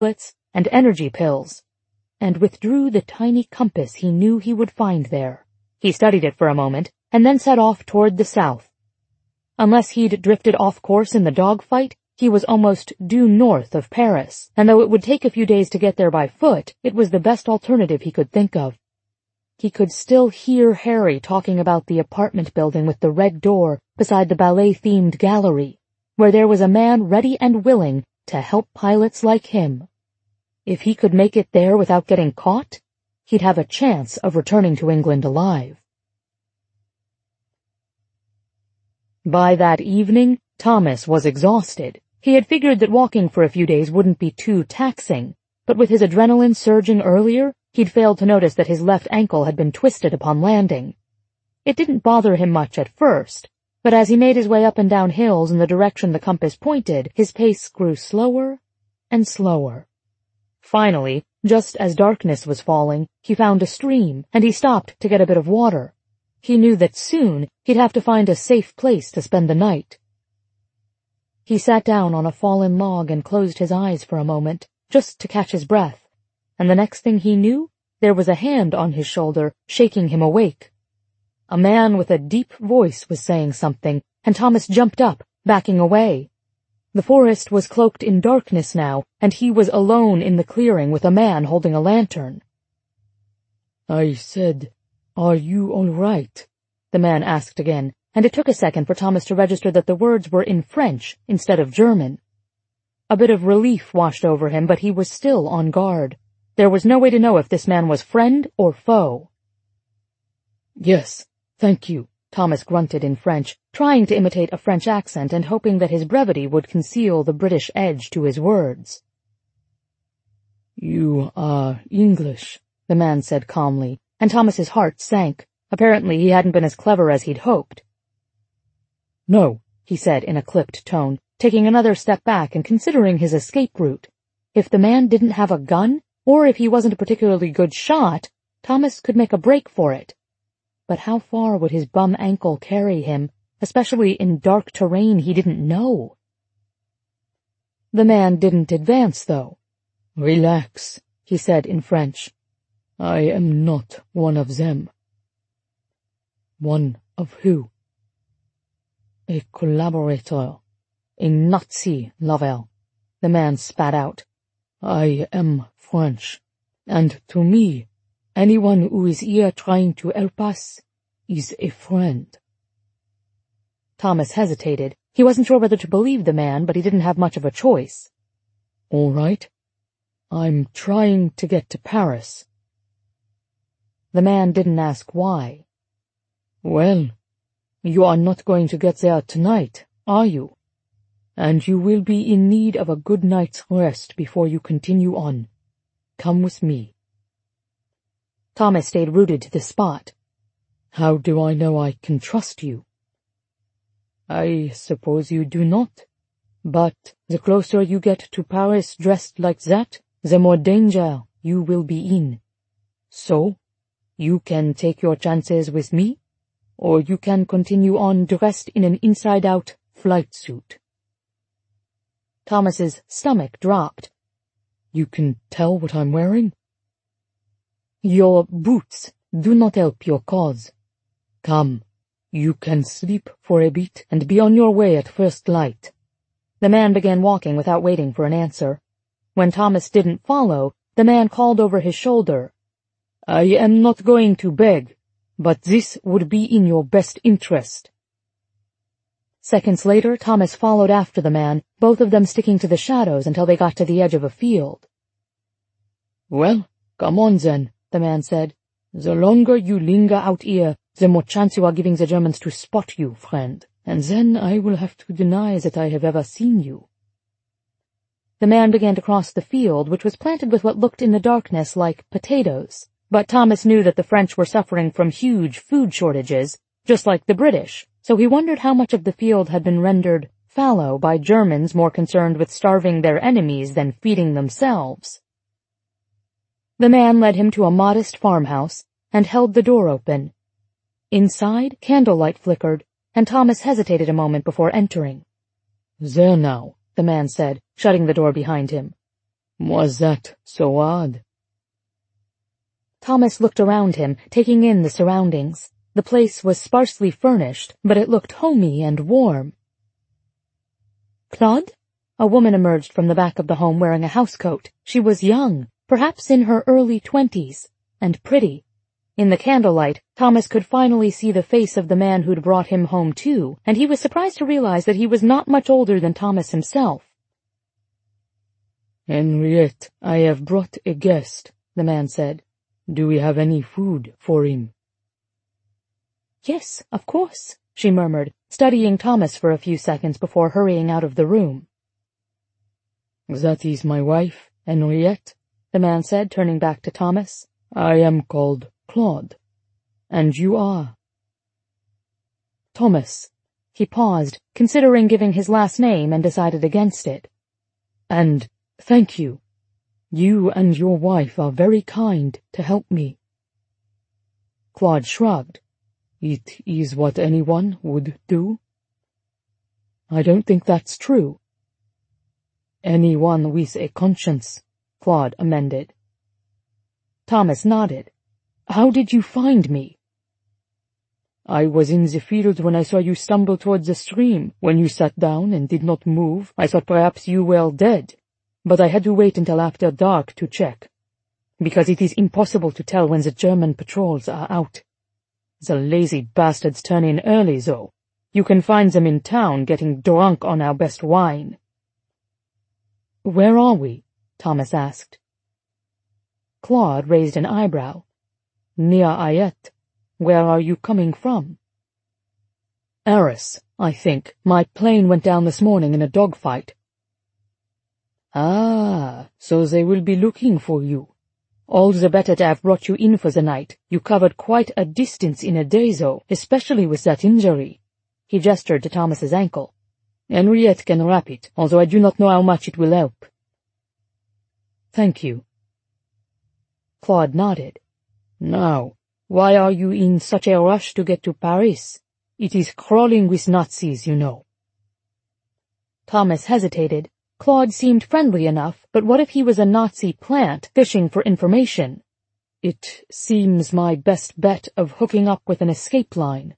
tablets, and energy pills, and withdrew the tiny compass he knew he would find there. He studied it for a moment, and then set off toward the south. Unless he'd drifted off course in the dogfight, he was almost due north of Paris, and though it would take a few days to get there by foot, it was the best alternative he could think of. He could still hear Harry talking about the apartment building with the red door beside the ballet-themed gallery, where there was a man ready and willing to help pilots like him. If he could make it there without getting caught, he'd have a chance of returning to England alive. By that evening, Thomas was exhausted. He had figured that walking for a few days wouldn't be too taxing, but with his adrenaline surging earlier, he'd failed to notice that his left ankle had been twisted upon landing. It didn't bother him much at first, but as he made his way up and down hills in the direction the compass pointed, his pace grew slower and slower. Finally, just as darkness was falling, he found a stream, and he stopped to get a bit of water. He knew that soon he'd have to find a safe place to spend the night. He sat down on a fallen log and closed his eyes for a moment, just to catch his breath, and the next thing he knew, there was a hand on his shoulder, shaking him awake. A man with a deep voice was saying something, and Thomas jumped up, backing away. The forest was cloaked in darkness now, and he was alone in the clearing with a man holding a lantern. "I said, are you all right?" the man asked again, and it took a second for Thomas to register that the words were in French instead of German. A bit of relief washed over him, but he was still on guard. There was no way to know if this man was friend or foe. "Yes, thank you," Thomas grunted in French, trying to imitate a French accent and hoping that his brevity would conceal the British edge to his words. "You are English," the man said calmly, and Thomas's heart sank. Apparently he hadn't been as clever as he'd hoped. "No," he said in a clipped tone, taking another step back and considering his escape route. If the man didn't have a gun, or if he wasn't a particularly good shot, Thomas could make a break for it. But how far would his bum ankle carry him, especially in dark terrain he didn't know? The man didn't advance, though. "Relax," he said in French. "I am not one of them." "One of who?" "A collaborator, a Nazi, Lovell," the man spat out. "I am French, and to me, anyone who is here trying to help us is a friend." Thomas hesitated. He wasn't sure whether to believe the man, but he didn't have much of a choice. "All right. I'm trying to get to Paris." The man didn't ask why. "Well, you are not going to get there tonight, are you? And you will be in need of a good night's rest before you continue on. Come with me." Thomas stayed rooted to the spot. "How do I know I can trust you?" "I suppose you do not. But the closer you get to Paris dressed like that, the more danger you will be in. So, you can take your chances with me, or you can continue on dressed in an inside-out flight suit." Thomas's stomach dropped. "You can tell what I'm wearing?" "Your boots do not help your cause. Come, you can sleep for a bit and be on your way at first light." The man began walking without waiting for an answer. When Thomas didn't follow, the man called over his shoulder, "I am not going to beg, but this would be in your best interest." Seconds later, Thomas followed after the man, both of them sticking to the shadows until they got to the edge of a field. "Well, come on then," the man said. "The longer you linger out here, the more chance you are giving the Germans to spot you, friend, and then I will have to deny that I have ever seen you." The man began to cross the field, which was planted with what looked in the darkness like potatoes. But Thomas knew that the French were suffering from huge food shortages, just like the British, so he wondered how much of the field had been rendered fallow by Germans more concerned with starving their enemies than feeding themselves. The man led him to a modest farmhouse and held the door open. Inside, candlelight flickered, and Thomas hesitated a moment before entering. "There now," the man said, shutting the door behind him. Was that so odd? Thomas looked around him, taking in the surroundings. The place was sparsely furnished, but it looked homey and warm. Claude? A woman emerged from the back of the home wearing a housecoat. She was young, perhaps in her early 20s, and pretty. In the candlelight, Thomas could finally see the face of the man who'd brought him home too, and he was surprised to realize that he was not much older than Thomas himself. Henriette, I have brought a guest, the man said. Do we have any food for him? Yes, of course, she murmured, studying Thomas for a few seconds before hurrying out of the room. That is my wife, Henriette, the man said, turning back to Thomas. I am called Claude. And you are? Thomas. He paused, considering giving his last name, and decided against it. And thank you. You and your wife are very kind to help me. Claude shrugged. It is what anyone would do. I don't think that's true. Anyone with a conscience, Claude amended. Thomas nodded. How did you find me? I was in the field when I saw you stumble towards the stream. When you sat down and did not move, I thought perhaps you were dead. But I had to wait until after dark to check, because it is impossible to tell when the German patrols are out. The lazy bastards turn in early, though. You can find them in town getting drunk on our best wine. Where are we? Thomas asked. Claude raised an eyebrow. Near Ayet. Where are you coming from? Arras, I think. My plane went down this morning in a dogfight. Ah, so they will be looking for you. All the better to have brought you in for the night. You covered quite a distance in a day, though, especially with that injury. He gestured to Thomas's ankle. Henriette can wrap it, although I do not know how much it will help. Thank you. Claude nodded. Now, why are you in such a rush to get to Paris? It is crawling with Nazis, you know. Thomas hesitated. Claude seemed friendly enough, but what if he was a Nazi plant fishing for information? It seems my best bet of hooking up with an escape line.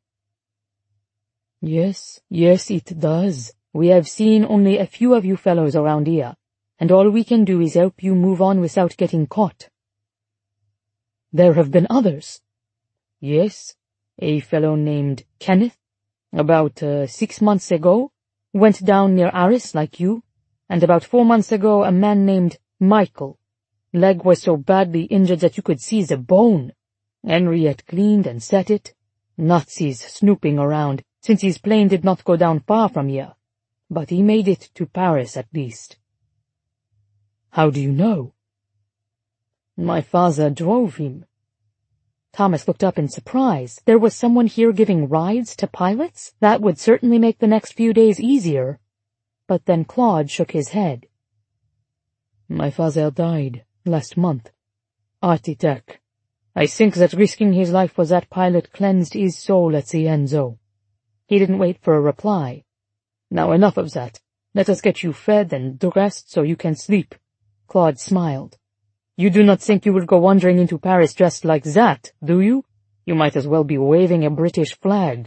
Yes, it does. We have seen only a few of you fellows around here, and all we can do is help you move on without getting caught. There have been others. Yes, a fellow named Kenneth, about 6 months ago, went down near Arras like you, and about 4 months ago a man named Michael. Leg was so badly injured that you could see the bone. Henriette cleaned and set it. Nazis snooping around, since his plane did not go down far from here. But he made it to Paris at least. How do you know? My father drove him. Thomas looked up in surprise. There was someone here giving rides to pilots? That would certainly make the next few days easier. But then Claude shook his head. My father died last month. Heart attack. I think that risking his life for that pilot cleansed his soul at the end, though. He didn't wait for a reply. Now enough of that. Let us get you fed and dressed so you can sleep. Claude smiled. You do not think you will go wandering into Paris dressed like that, do you? You might as well be waving a British flag.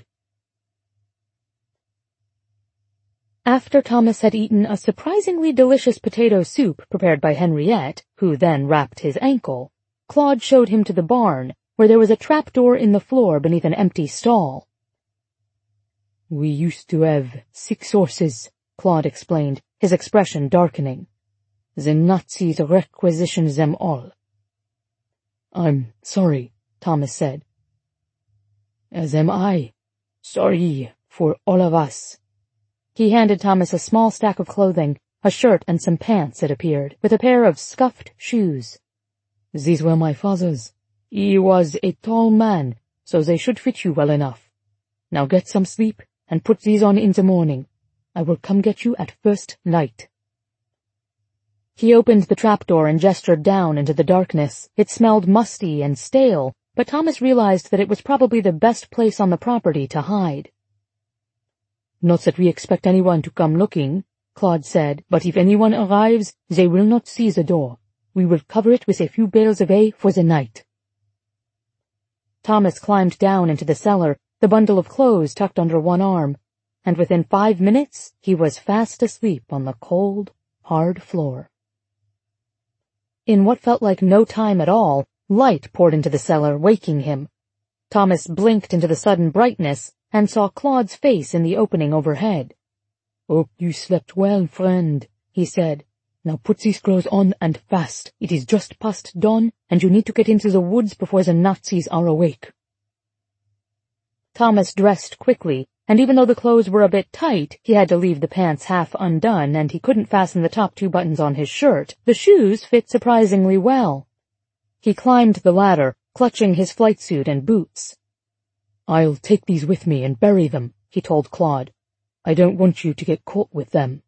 After Thomas had eaten a surprisingly delicious potato soup prepared by Henriette, who then wrapped his ankle, Claude showed him to the barn, where there was a trapdoor in the floor beneath an empty stall. We used to have 6 horses, Claude explained, his expression darkening. The Nazis requisitioned them all. I'm sorry, Thomas said. As am I. Sorry for all of us. He handed Thomas a small stack of clothing, a shirt and some pants, it appeared, with a pair of scuffed shoes. These were my father's. He was a tall man, so they should fit you well enough. Now get some sleep and put these on in the morning. I will come get you at first light. He opened the trapdoor and gestured down into the darkness. It smelled musty and stale, but Thomas realized that it was probably the best place on the property to hide. Not that we expect anyone to come looking, Claude said, but if anyone arrives, they will not see the door. We will cover it with a few bales of hay for the night. Thomas climbed down into the cellar, the bundle of clothes tucked under one arm, and within 5 minutes he was fast asleep on the cold, hard floor. In what felt like no time at all, light poured into the cellar, waking him. Thomas blinked into the sudden brightness and saw Claude's face in the opening overhead. "Hope you slept well, friend," he said. "Now put these clothes on and fast. It is just past dawn, and you need to get into the woods before the Nazis are awake." Thomas dressed quickly, and even though the clothes were a bit tight, he had to leave the pants half undone, and he couldn't fasten the top 2 buttons on his shirt. The shoes fit surprisingly well. He climbed the ladder, clutching his flight suit and boots. "I'll take these with me and bury them," he told Claude. "I don't want you to get caught with them."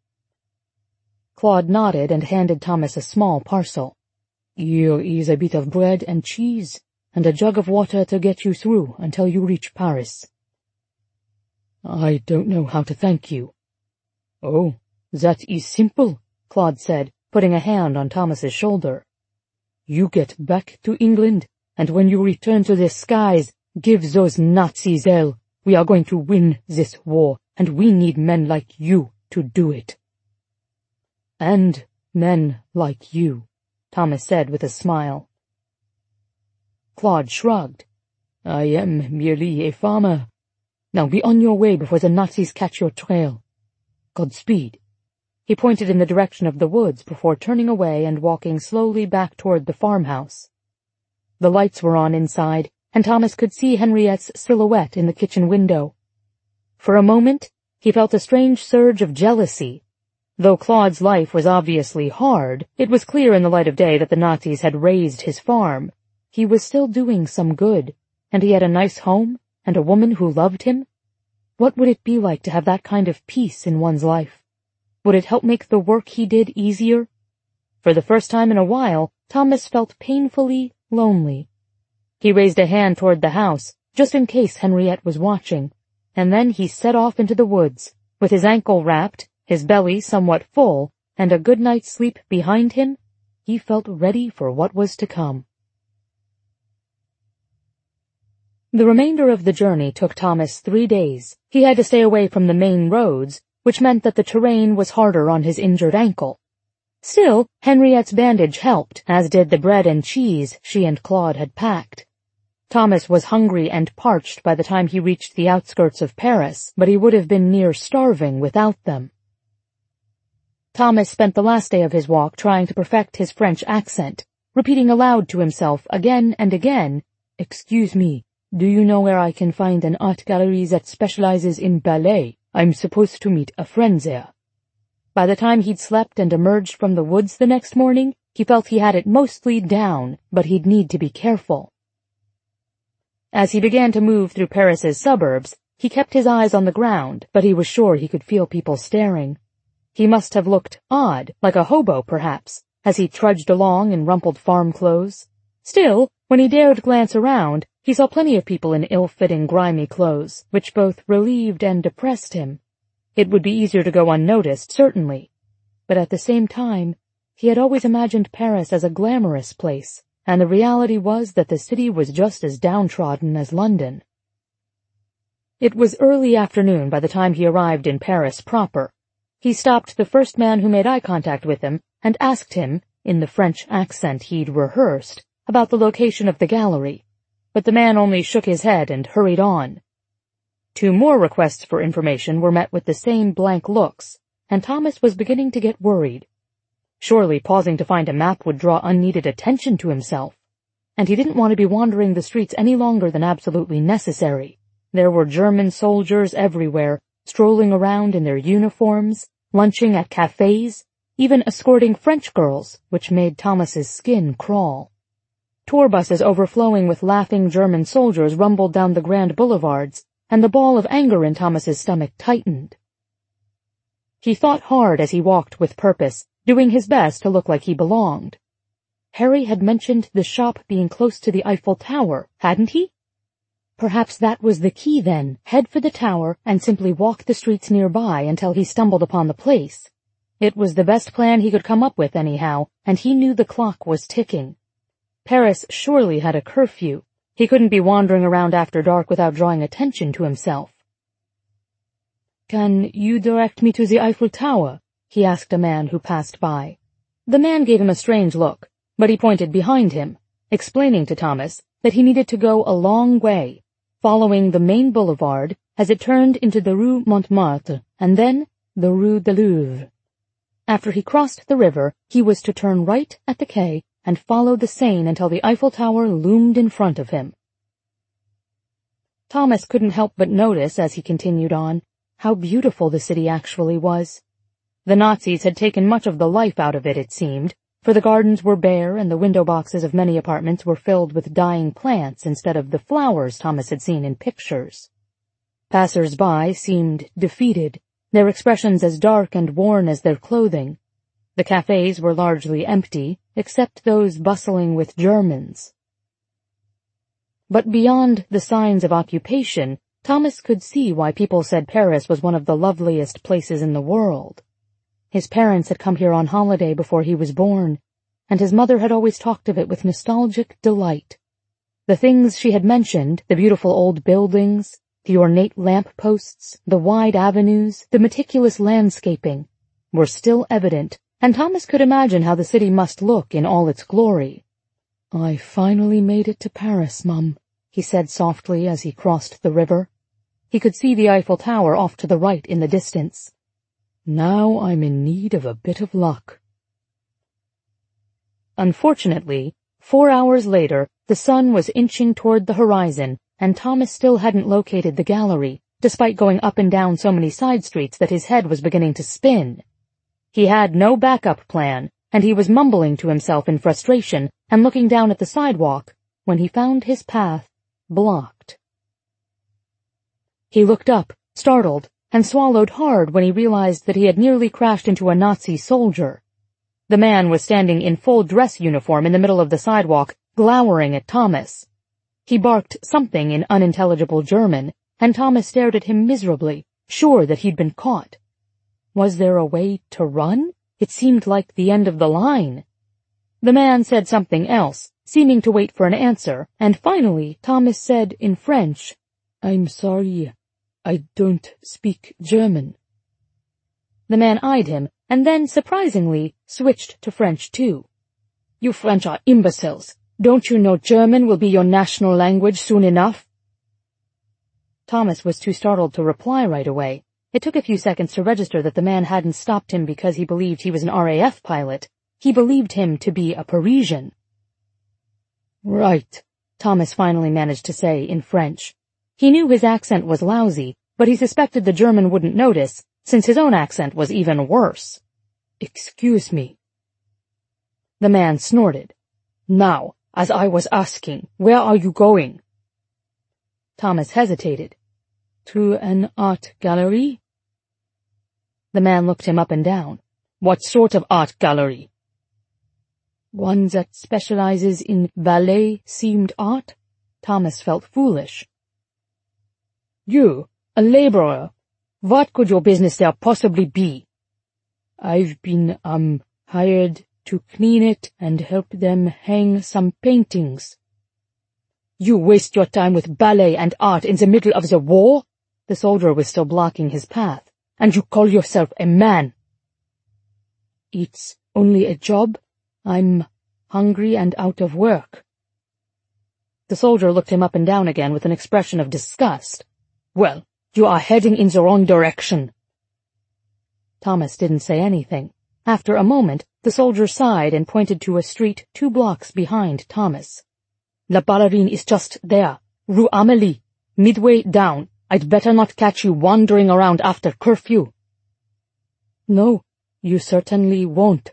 Claude nodded and handed Thomas a small parcel. "Here is a bit of bread and cheese, and a jug of water to get you through until you reach Paris." "I don't know how to thank you." "Oh, that is simple," Claude said, putting a hand on Thomas's shoulder. "You get back to England, and when you return to the skies, give those Nazis hell. We are going to win this war, and we need men like you to do it." "And men like you," Thomas said with a smile. Claude shrugged. "I am merely a farmer. Now be on your way before the Nazis catch your trail. Godspeed." He pointed in the direction of the woods before turning away and walking slowly back toward the farmhouse. The lights were on inside, and Thomas could see Henriette's silhouette in the kitchen window. For a moment, he felt a strange surge of jealousy. Though Claude's life was obviously hard, it was clear in the light of day that the Nazis had razed his farm. He was still doing some good, and he had a nice home and a woman who loved him. What would it be like to have that kind of peace in one's life? Would it help make the work he did easier? For the first time in a while, Thomas felt painfully lonely. He raised a hand toward the house, just in case Henriette was watching, and then he set off into the woods, with his ankle wrapped, his belly somewhat full, and a good night's sleep behind him. He felt ready for what was to come. The remainder of the journey took Thomas 3 days. He had to stay away from the main roads, which meant that the terrain was harder on his injured ankle. Still, Henriette's bandage helped, as did the bread and cheese she and Claude had packed. Thomas was hungry and parched by the time he reached the outskirts of Paris, but he would have been near starving without them. Thomas spent the last day of his walk trying to perfect his French accent, repeating aloud to himself again and again, "Excuse me, do you know where I can find an art gallery that specializes in ballet? I'm supposed to meet a friend there." By the time he'd slept and emerged from the woods the next morning, he felt he had it mostly down, but he'd need to be careful. As he began to move through Paris's suburbs, he kept his eyes on the ground, but he was sure he could feel people staring. He must have looked odd, like a hobo perhaps, as he trudged along in rumpled farm clothes. Still, when he dared glance around, he saw plenty of people in ill-fitting, grimy clothes, which both relieved and depressed him. It would be easier to go unnoticed, certainly. But at the same time, he had always imagined Paris as a glamorous place, and the reality was that the city was just as downtrodden as London. It was early afternoon by the time he arrived in Paris proper. He stopped the first man who made eye contact with him and asked him, in the French accent he'd rehearsed, about the location of the gallery, but the man only shook his head and hurried on. 2 more requests for information were met with the same blank looks, and Thomas was beginning to get worried. Surely pausing to find a map would draw unneeded attention to himself, and he didn't want to be wandering the streets any longer than absolutely necessary. There were German soldiers everywhere, strolling around in their uniforms, lunching at cafes, even escorting French girls, which made Thomas's skin crawl. Tour buses overflowing with laughing German soldiers rumbled down the grand boulevards, and the ball of anger in Thomas's stomach tightened. He thought hard as he walked with purpose, doing his best to look like he belonged. Harry had mentioned the shop being close to the Eiffel Tower, hadn't he? Perhaps that was the key then, head for the tower and simply walk the streets nearby until he stumbled upon the place. It was the best plan he could come up with anyhow, and he knew the clock was ticking. Paris surely had a curfew. He couldn't be wandering around after dark without drawing attention to himself. "Can you direct me to the Eiffel Tower?" he asked a man who passed by. The man gave him a strange look, but he pointed behind him, explaining to Thomas that he needed to go a long way, following the main boulevard as it turned into the Rue Montmartre and then the Rue de Louvre. After he crossed the river, he was to turn right at the quay and follow the Seine until the Eiffel Tower loomed in front of him. Thomas couldn't help but notice, as he continued on, how beautiful the city actually was. The Nazis had taken much of the life out of it, it seemed, for the gardens were bare and the window boxes of many apartments were filled with dying plants instead of the flowers Thomas had seen in pictures. Passers-by seemed defeated, their expressions as dark and worn as their clothing. The cafes were largely empty, except those bustling with Germans. But beyond the signs of occupation, Thomas could see why people said Paris was one of the loveliest places in the world. His parents had come here on holiday before he was born, and his mother had always talked of it with nostalgic delight. The things she had mentioned, the beautiful old buildings, the ornate lamp-posts, the wide avenues, the meticulous landscaping, were still evident, and Thomas could imagine how the city must look in all its glory. "I finally made it to Paris, Mum," he said softly as he crossed the river. He could see the Eiffel Tower off to the right in the distance. "Now I'm in need of a bit of luck." Unfortunately, 4 hours later, the sun was inching toward the horizon, and Thomas still hadn't located the gallery, despite going up and down so many side streets that his head was beginning to spin. He had no backup plan, and he was mumbling to himself in frustration and looking down at the sidewalk when he found his path blocked. He looked up, startled, and swallowed hard when he realized that he had nearly crashed into a Nazi soldier. The man was standing in full dress uniform in the middle of the sidewalk, glowering at Thomas. He barked something in unintelligible German, and Thomas stared at him miserably, sure that he'd been caught. Was there a way to run? It seemed like the end of the line. The man said something else, seeming to wait for an answer, and finally Thomas said in French, "I'm sorry, I don't speak German." The man eyed him, and then, surprisingly, switched to French too. "You French are imbeciles. Don't you know German will be your national language soon enough?" Thomas was too startled to reply right away. It took a few seconds to register that the man hadn't stopped him because he believed he was an RAF pilot. He believed him to be a Parisian. "Right," Thomas finally managed to say in French. He knew his accent was lousy, but he suspected the German wouldn't notice, since his own accent was even worse. "Excuse me." The man snorted. "Now, as I was asking, where are you going?" Thomas hesitated. "To an art gallery?" The man looked him up and down. "What sort of art gallery?" "One that specializes in ballet-themed art." Thomas felt foolish. "You, a laborer? What could your business there possibly be?" "I've been, hired to clean it and help them hang some paintings." "You waste your time with ballet and art in the middle of the war?" The soldier was still blocking his path. "And you call yourself a man?" "It's only a job. I'm hungry and out of work." The soldier looked him up and down again with an expression of disgust. "Well, you are heading in the wrong direction." Thomas didn't say anything. After a moment, the soldier sighed and pointed to a street 2 blocks behind Thomas. "La Ballerine is just there, Rue Amélie, midway down. I'd better not catch you wandering around after curfew." "No, you certainly won't."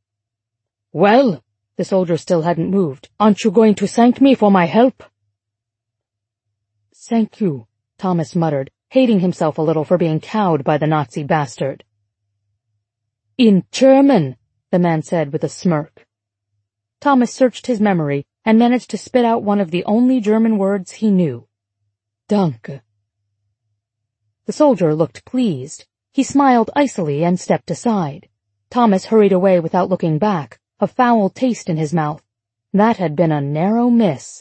"Well," the soldier still hadn't moved, "aren't you going to thank me for my help?" "Thank you," Thomas muttered, hating himself a little for being cowed by the Nazi bastard. "In German," the man said with a smirk. Thomas searched his memory and managed to spit out one of the only German words he knew. "Danke." The soldier looked pleased. He smiled icily and stepped aside. Thomas hurried away without looking back, a foul taste in his mouth. That had been a narrow miss.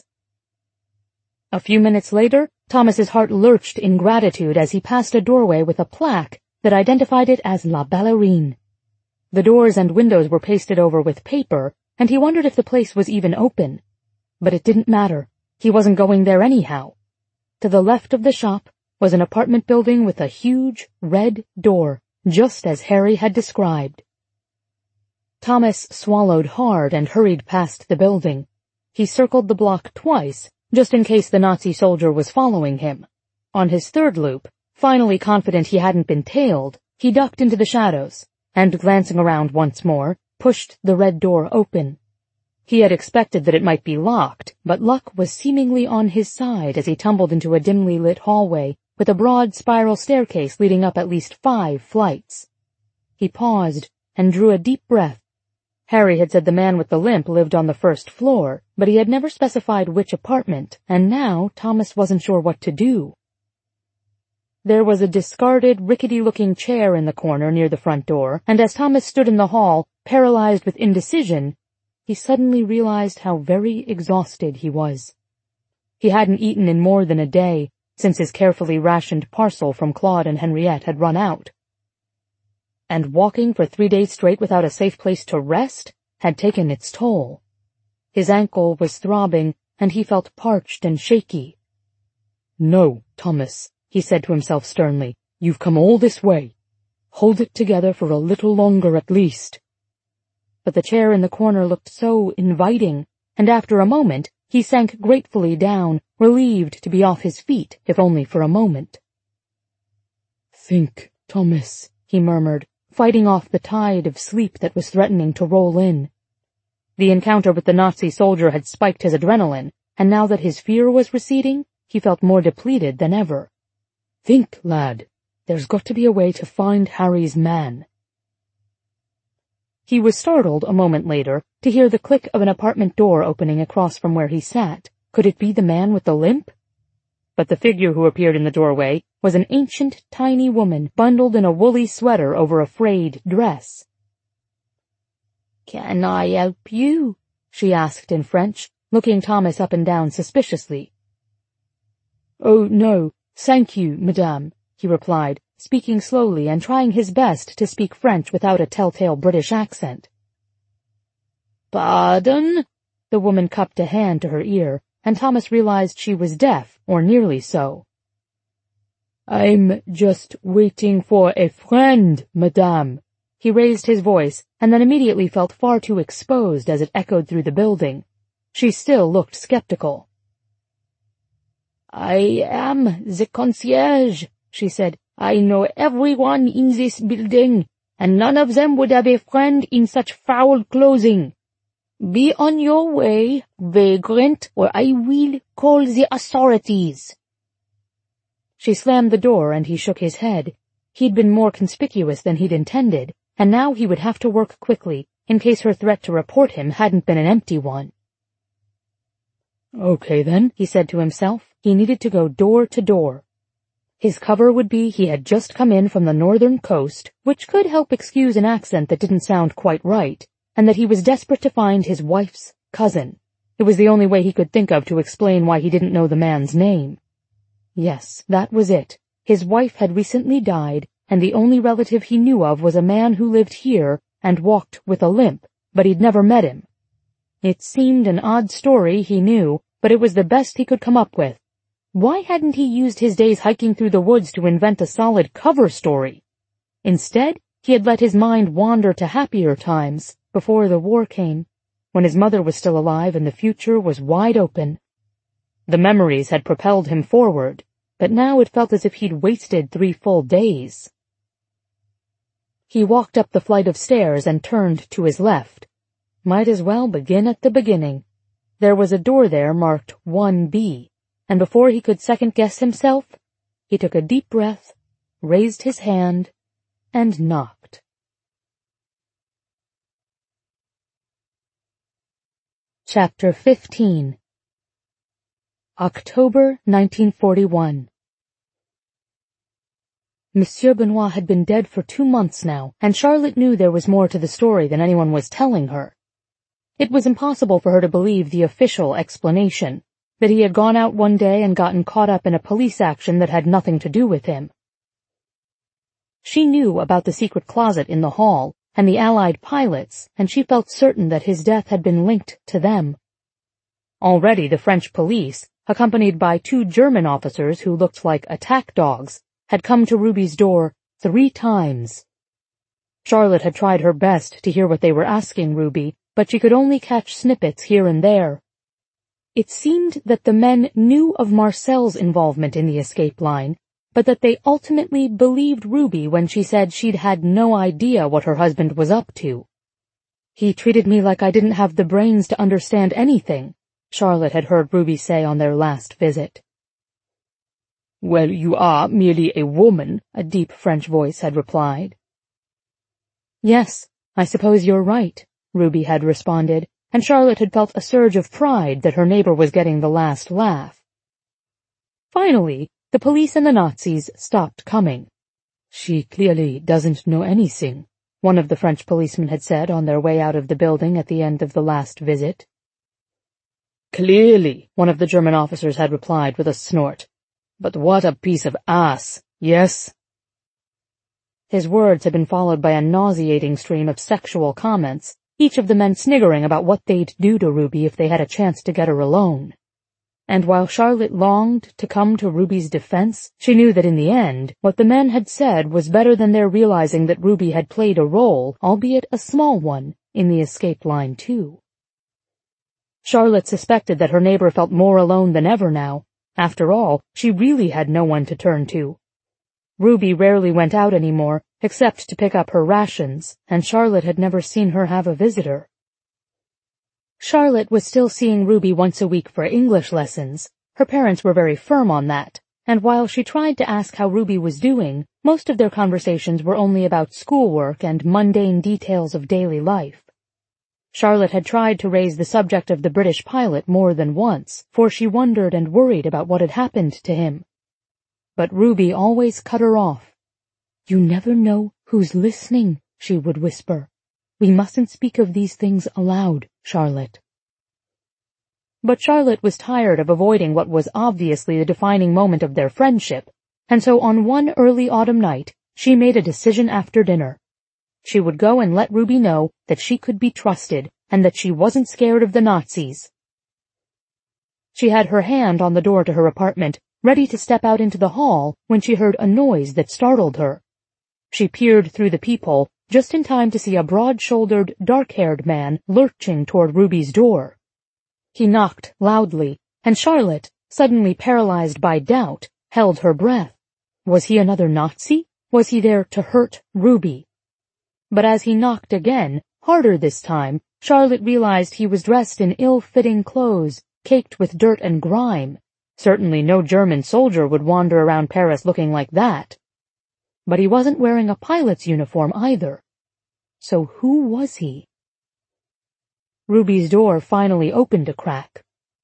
A few minutes later, Thomas's heart lurched in gratitude as he passed a doorway with a plaque that identified it as La Ballerine. The doors and windows were pasted over with paper, and he wondered if the place was even open. But it didn't matter. He wasn't going there anyhow. To the left of the shop was an apartment building with a huge red door, just as Harry had described. Thomas swallowed hard and hurried past the building. He circled the block twice, just in case the Nazi soldier was following him. On his third loop, finally confident he hadn't been tailed, he ducked into the shadows, and glancing around once more, pushed the red door open. He had expected that it might be locked, but luck was seemingly on his side as he tumbled into a dimly lit hallway with a broad spiral staircase leading up at least 5 flights. He paused and drew a deep breath. Harry had said the man with the limp lived on the first floor, but he had never specified which apartment, and now Thomas wasn't sure what to do. There was a discarded, rickety-looking chair in the corner near the front door, and as Thomas stood in the hall, paralyzed with indecision, he suddenly realized how very exhausted he was. He hadn't eaten in more than a day, since his carefully rationed parcel from Claude and Henriette had run out. And walking for 3 days straight without a safe place to rest had taken its toll. His ankle was throbbing, and he felt parched and shaky. "No, Thomas," he said to himself sternly. "You've come all this way. Hold it together for a little longer at least." But the chair in the corner looked so inviting, and after a moment he sank gratefully down, relieved to be off his feet, if only for a moment. "Think, Thomas," he murmured, fighting off the tide of sleep that was threatening to roll in. The encounter with the Nazi soldier had spiked his adrenaline, and now that his fear was receding, he felt more depleted than ever. "Think, lad. There's got to be a way to find Harry's man." He was startled a moment later to hear the click of an apartment door opening across from where he sat. Could it be the man with the limp? But the figure who appeared in the doorway was an ancient, tiny woman bundled in a woolly sweater over a frayed dress. "Can I help you?" she asked in French, looking Thomas up and down suspiciously. "Oh, no, thank you, madame," he replied, speaking slowly and trying his best to speak French without a telltale British accent. "Pardon?" The woman cupped a hand to her ear, and Thomas realized she was deaf, or nearly so. "I'm just waiting for a friend, madame." He raised his voice, and then immediately felt far too exposed as it echoed through the building. She still looked skeptical. "I am the concierge," she said. "I know everyone in this building, and none of them would have a friend in such foul clothing. Be on your way, vagrant, or I will call the authorities." She slammed the door and he shook his head. He'd been more conspicuous than he'd intended, and now he would have to work quickly, in case her threat to report him hadn't been an empty one. "Okay then," he said to himself. He needed to go door to door. His cover would be he had just come in from the northern coast, which could help excuse an accent that didn't sound quite right, and that he was desperate to find his wife's cousin. It was the only way he could think of to explain why he didn't know the man's name. Yes, that was it. His wife had recently died, and the only relative he knew of was a man who lived here and walked with a limp, but he'd never met him. It seemed an odd story, he knew, but it was the best he could come up with. Why hadn't he used his days hiking through the woods to invent a solid cover story? Instead, he had let his mind wander to happier times, before the war came, when his mother was still alive and the future was wide open. The memories had propelled him forward, but now it felt as if he'd wasted 3 full days. He walked up the flight of stairs and turned to his left. Might as well begin at the beginning. There was a door there marked 1B, and before he could second-guess himself, he took a deep breath, raised his hand, and knocked. Chapter 15. October 1941. Monsieur Benoit had been dead for 2 months now, and Charlotte knew there was more to the story than anyone was telling her. It was impossible for her to believe the official explanation, that he had gone out one day and gotten caught up in a police action that had nothing to do with him. She knew about the secret closet in the hall and the Allied pilots, and she felt certain that his death had been linked to them. Already the French police, accompanied by 2 German officers who looked like attack dogs, had come to Ruby's door 3 times. Charlotte had tried her best to hear what they were asking Ruby, but she could only catch snippets here and there. It seemed that the men knew of Marcel's involvement in the escape line, but that they ultimately believed Ruby when she said she'd had no idea what her husband was up to. "He treated me like I didn't have the brains to understand anything," Charlotte had heard Ruby say on their last visit. "Well, you are merely a woman," a deep French voice had replied. "Yes, I suppose you're right," Ruby had responded, and Charlotte had felt a surge of pride that her neighbor was getting the last laugh. Finally, the police and the Nazis stopped coming. "She clearly doesn't know anything," one of the French policemen had said on their way out of the building at the end of the last visit. "Clearly," one of the German officers had replied with a snort. "But what a piece of ass, yes?" His words had been followed by a nauseating stream of sexual comments, each of the men sniggering about what they'd do to Ruby if they had a chance to get her alone. And while Charlotte longed to come to Ruby's defense, she knew that in the end, what the men had said was better than their realizing that Ruby had played a role, albeit a small one, in the escape line too. Charlotte suspected that her neighbor felt more alone than ever now. After all, she really had no one to turn to. Ruby rarely went out anymore, except to pick up her rations, and Charlotte had never seen her have a visitor. Charlotte was still seeing Ruby once a week for English lessons. Her parents were very firm on that, and while she tried to ask how Ruby was doing, most of their conversations were only about schoolwork and mundane details of daily life. Charlotte had tried to raise the subject of the British pilot more than once, for she wondered and worried about what had happened to him. But Ruby always cut her off. "You never know who's listening," she would whisper. "We mustn't speak of these things aloud, Charlotte." But Charlotte was tired of avoiding what was obviously the defining moment of their friendship, and so on one early autumn night, she made a decision after dinner. She would go and let Ruby know that she could be trusted and that she wasn't scared of the Nazis. She had her hand on the door to her apartment, ready to step out into the hall when she heard a noise that startled her. She peered through the peephole just in time to see a broad-shouldered, dark-haired man lurching toward Ruby's door. He knocked loudly, and Charlotte, suddenly paralyzed by doubt, held her breath. Was he another Nazi? Was he there to hurt Ruby? But as he knocked again, harder this time, Charlotte realized he was dressed in ill-fitting clothes, caked with dirt and grime. Certainly no German soldier would wander around Paris looking like that. But he wasn't wearing a pilot's uniform either. So who was he? Ruby's door finally opened a crack.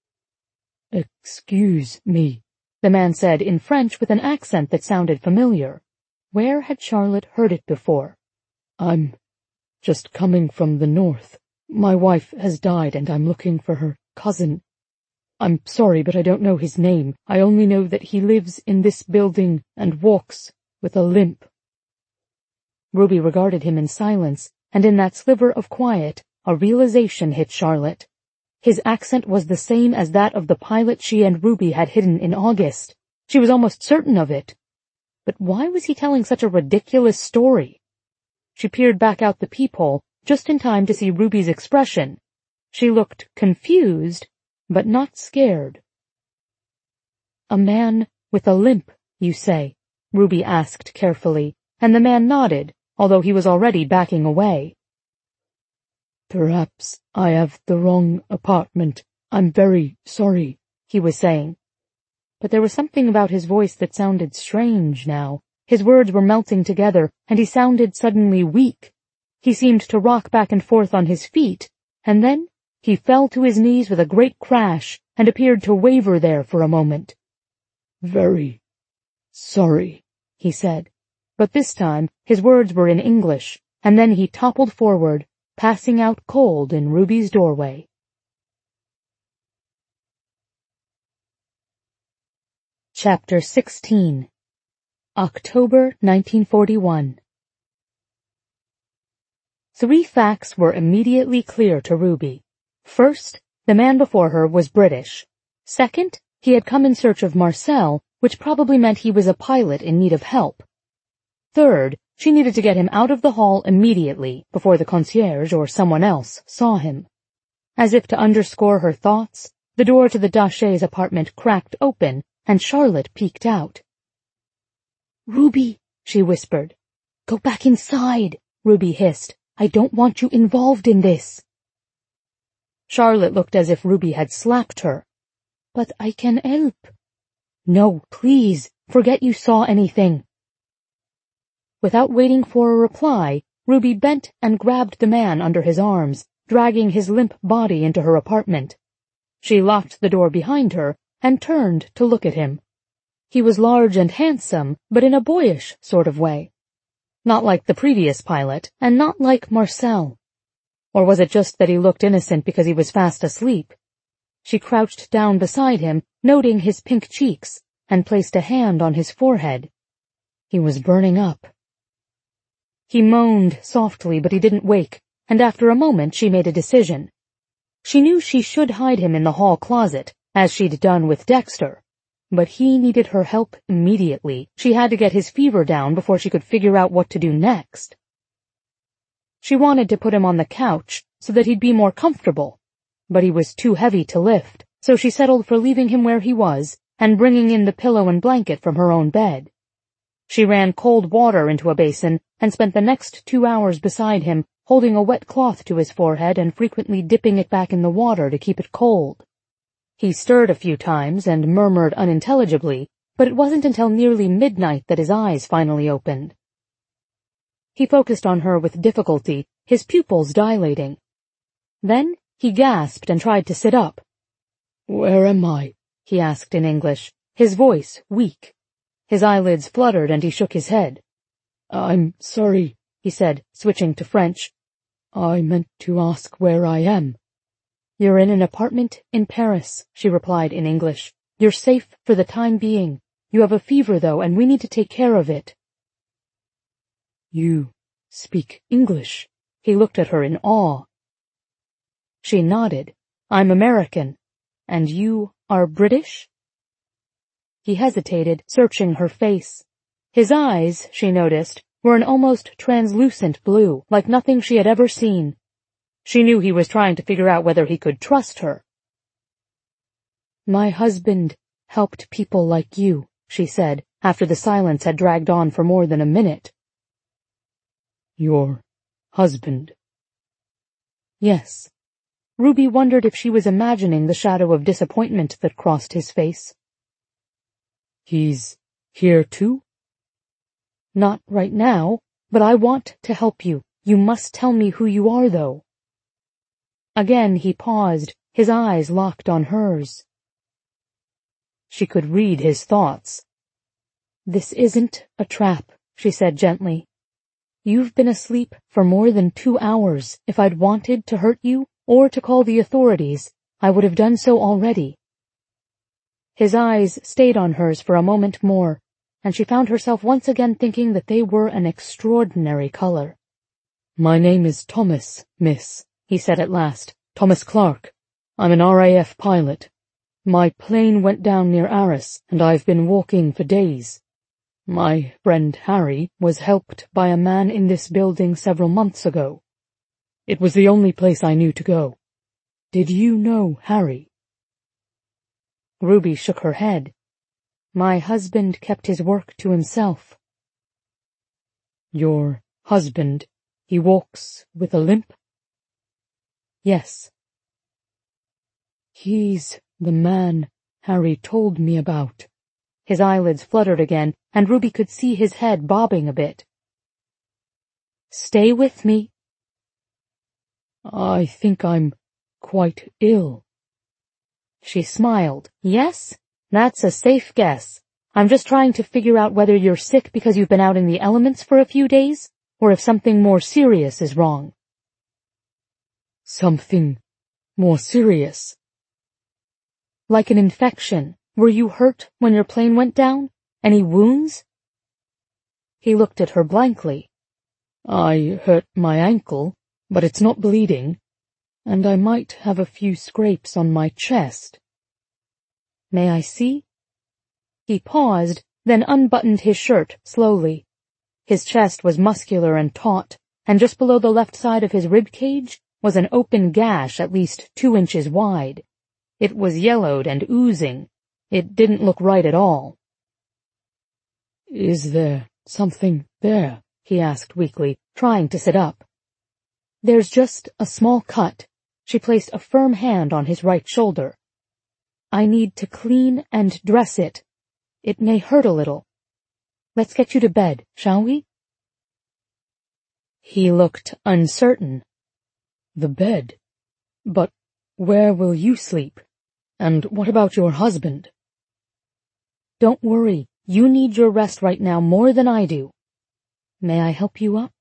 "Excuse me," the man said in French with an accent that sounded familiar. Where had Charlotte heard it before? "I'm just coming from the north. My wife has died and I'm looking for her cousin. I'm sorry, but I don't know his name. I only know that he lives in this building and walks with a limp." Ruby regarded him in silence, and in that sliver of quiet, a realization hit Charlotte. His accent was the same as that of the pilot she and Ruby had hidden in August. She was almost certain of it. But why was he telling such a ridiculous story? She peered back out the peephole, just in time to see Ruby's expression. She looked confused, but not scared. "A man with a limp, you say?" Ruby asked carefully, and the man nodded, although he was already backing away. "Perhaps I have the wrong apartment. I'm very sorry," he was saying. But there was something about his voice that sounded strange now. His words were melting together, and he sounded suddenly weak. He seemed to rock back and forth on his feet, and then he fell to his knees with a great crash and appeared to waver there for a moment. "Very sorry," he said. but this time his words were in English, and then he toppled forward, passing out cold in Ruby's doorway. Chapter 16. October 1941. 3 facts were immediately clear to Ruby. First, the man before her was British. Second, he had come in search of Marcel, which probably meant he was a pilot in need of help. Third, she needed to get him out of the hall immediately before the concierge or someone else saw him. As if to underscore her thoughts, the door to the Dachets' apartment cracked open, and Charlotte peeked out. "Ruby," she whispered. "Go back inside," Ruby hissed. "I don't want you involved in this." Charlotte looked as if Ruby had slapped her. "But I can help." "No, please, forget you saw anything." Without waiting for a reply, Ruby bent and grabbed the man under his arms, dragging his limp body into her apartment. She locked the door behind her and turned to look at him. He was large and handsome, but in a boyish sort of way. Not like the previous pilot, and not like Marcel. Or was it just that he looked innocent because he was fast asleep? She crouched down beside him, noting his pink cheeks, and placed a hand on his forehead. He was burning up. He moaned softly, but he didn't wake, and after a moment she made a decision. She knew she should hide him in the hall closet, as she'd done with Dexter. But he needed her help immediately. She had to get his fever down before she could figure out what to do next. She wanted to put him on the couch so that he'd be more comfortable, but he was too heavy to lift, so she settled for leaving him where he was and bringing in the pillow and blanket from her own bed. She ran cold water into a basin and spent the next 2 hours beside him, holding a wet cloth to his forehead and frequently dipping it back in the water to keep it cold. He stirred a few times and murmured unintelligibly, but it wasn't until nearly midnight that his eyes finally opened. He focused on her with difficulty, his pupils dilating. Then he gasped and tried to sit up. "Where am I?" he asked in English, his voice weak. His eyelids fluttered and he shook his head. "I'm sorry," he said, switching to French. "I meant to ask where I am." "You're in an apartment in Paris," she replied in English. "You're safe for the time being. You have a fever, though, and we need to take care of it." "You speak English?" He looked at her in awe. She nodded. "I'm American. And you are British?" He hesitated, searching her face. His eyes, she noticed, were an almost translucent blue, like nothing she had ever seen. She knew he was trying to figure out whether he could trust her. "My husband helped people like you," she said, after the silence had dragged on for more than a minute. "Your husband?" "Yes." Ruby wondered if she was imagining the shadow of disappointment that crossed his face. "He's here too?" "Not right now, but I want to help you. You must tell me who you are, though." Again he paused, his eyes locked on hers. She could read his thoughts. "This isn't a trap," she said gently. "You've been asleep for more than 2 hours. If I'd wanted to hurt you or to call the authorities, I would have done so already." His eyes stayed on hers for a moment more, and she found herself once again thinking that they were an extraordinary color. "My name is Thomas, miss," he said at last. "Thomas Clark. I'm an RAF pilot. My plane went down near Arras, and I've been walking for days. My friend Harry was helped by a man in this building several months ago. It was the only place I knew to go. Did you know Harry?" Ruby shook her head. "My husband kept his work to himself." "Your husband, he walks with a limp?" "Yes." "He's the man Harry told me about." His eyelids fluttered again, and Ruby could see his head bobbing a bit. "Stay with me." "I think I'm quite ill." She smiled. "Yes? That's a safe guess. I'm just trying to figure out whether you're sick because you've been out in the elements for a few days, or if something more serious is wrong." "Something more serious?" "Like an infection. Were you hurt when your plane went down? Any wounds?" He looked at her blankly. "I hurt my ankle, but it's not bleeding, and I might have a few scrapes on my chest." "May I see?" He paused, then unbuttoned his shirt slowly. His chest was muscular and taut, and just below the left side of his rib cage was an open gash at least 2 inches wide. It was yellowed and oozing. It didn't look right at all. "Is there something there?" he asked weakly, trying to sit up. "There's just a small cut." She placed a firm hand on his right shoulder. "I need to clean and dress it. It may hurt a little. Let's get you to bed, shall we?" He looked uncertain. "The bed? But where will you sleep? And what about your husband?" "Don't worry. You need your rest right now more than I do. May I help you up?"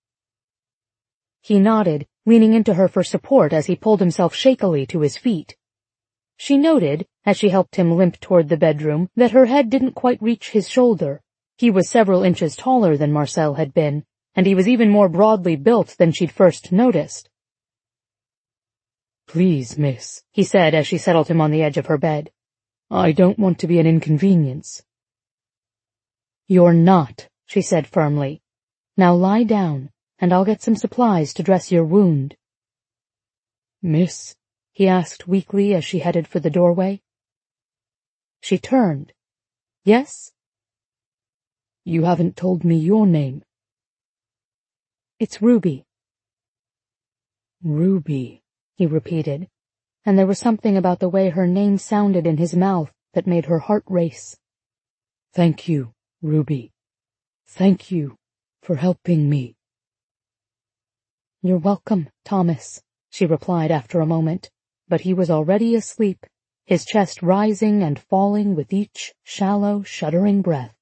He nodded, leaning into her for support as he pulled himself shakily to his feet. She noted, as she helped him limp toward the bedroom, that her head didn't quite reach his shoulder. He was several inches taller than Marcel had been, and he was even more broadly built than she'd first noticed. "Please, miss," he said as she settled him on the edge of her bed. "I don't want to be an inconvenience." "You're not," she said firmly. "Now lie down, and I'll get some supplies to dress your wound." "Miss?" he asked weakly as she headed for the doorway. She turned. "Yes?" "You haven't told me your name." "It's Ruby." "Ruby," he repeated, and there was something about the way her name sounded in his mouth that made her heart race. "Thank you, Ruby. Thank you for helping me." "You're welcome, Thomas," she replied after a moment, but he was already asleep, his chest rising and falling with each shallow, shuddering breath.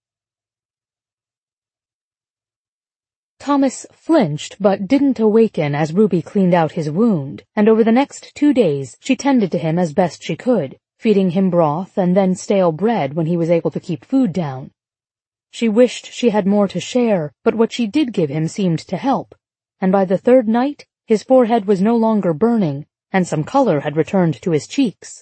Thomas flinched but didn't awaken as Ruby cleaned out his wound, and over the next 2 days she tended to him as best she could, feeding him broth and then stale bread when he was able to keep food down. She wished she had more to share, but what she did give him seemed to help, and by the 3rd night his forehead was no longer burning, and some color had returned to his cheeks.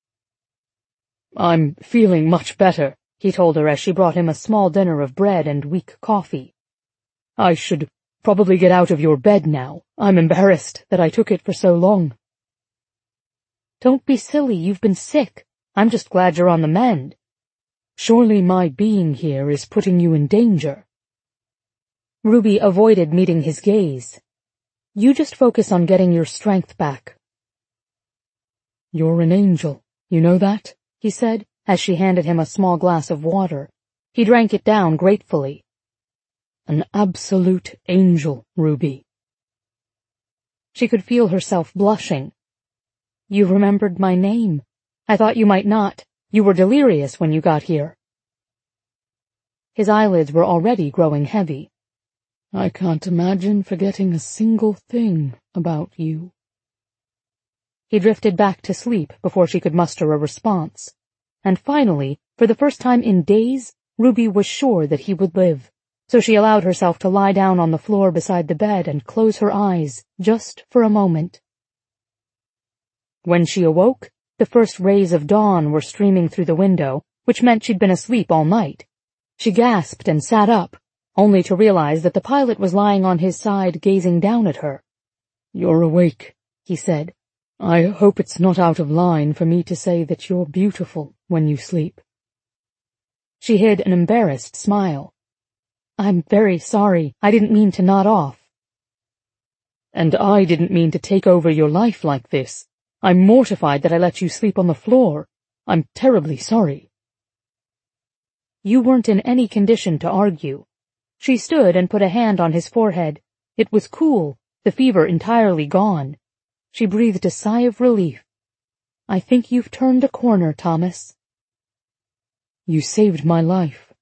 "I'm feeling much better," he told her as she brought him a small dinner of bread and weak coffee. "I should probably get out of your bed now. I'm embarrassed that I took it for so long." "Don't be silly, you've been sick. I'm just glad you're on the mend." "Surely my being here is putting you in danger." Ruby avoided meeting his gaze. "You just focus on getting your strength back." "You're an angel, you know that?" he said, as she handed him a small glass of water. He drank it down gratefully. "An absolute angel, Ruby." She could feel herself blushing. "You remembered my name. I thought you might not. You were delirious when you got here." His eyelids were already growing heavy. "I can't imagine forgetting a single thing about you." He drifted back to sleep before she could muster a response. And finally, for the first time in days, Ruby was sure that he would live. So she allowed herself to lie down on the floor beside the bed and close her eyes, just for a moment. When she awoke, the first rays of dawn were streaming through the window, which meant she'd been asleep all night. She gasped and sat up, only to realize that the pilot was lying on his side gazing down at her. "You're awake," he said. "I hope it's not out of line for me to say that you're beautiful when you sleep." She hid an embarrassed smile. "I'm very sorry. I didn't mean to nod off." "And I didn't mean to take over your life like this. I'm mortified that I let you sleep on the floor. I'm terribly sorry." You weren't in any condition to argue. She stood and put a hand on his forehead. It was cool, the fever entirely gone. She breathed a sigh of relief. "I think you've turned a corner, Thomas." You saved my life.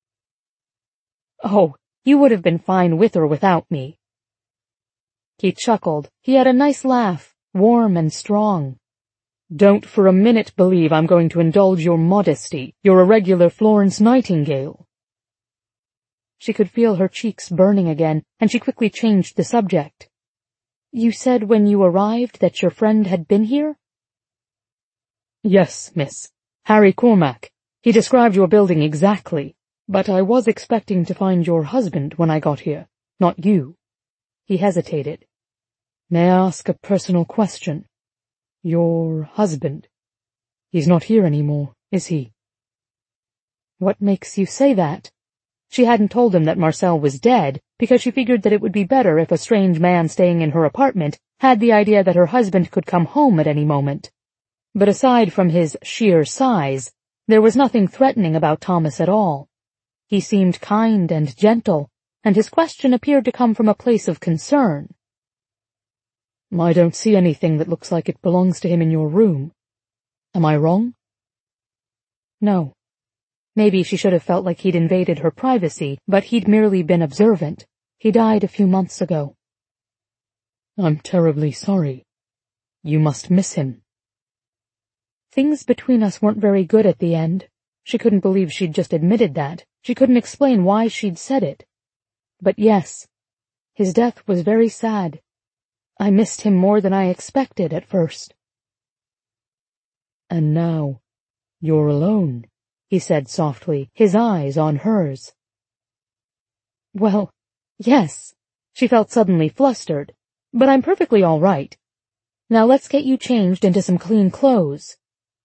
Oh, you would have been fine with or without me. He chuckled. He had a nice laugh, warm and strong. Don't for a minute believe I'm going to indulge your modesty. You're a regular Florence Nightingale. She could feel her cheeks burning again, and she quickly changed the subject. You said when you arrived that your friend had been here? Yes, miss. Harry Cormac. He described your building exactly, but I was expecting to find your husband when I got here, not you. He hesitated. May I ask a personal question? Your husband. He's not here anymore, is he? What makes you say that? She hadn't told him that Marcel was dead, because she figured that it would be better if a strange man staying in her apartment had the idea that her husband could come home at any moment. But aside from his sheer size, there was nothing threatening about Thomas at all. He seemed kind and gentle, and his question appeared to come from a place of concern. I don't see anything that looks like it belongs to him in your room. Am I wrong? No. Maybe she should have felt like he'd invaded her privacy, but he'd merely been observant. He died a few months ago. I'm terribly sorry. You must miss him. Things between us weren't very good at the end. She couldn't believe she'd just admitted that. She couldn't explain why she'd said it. But yes, his death was very sad. I missed him more than I expected at first. And now, you're alone, he said softly, his eyes on hers. Well, yes. She felt suddenly flustered. But I'm perfectly all right. Now let's get you changed into some clean clothes.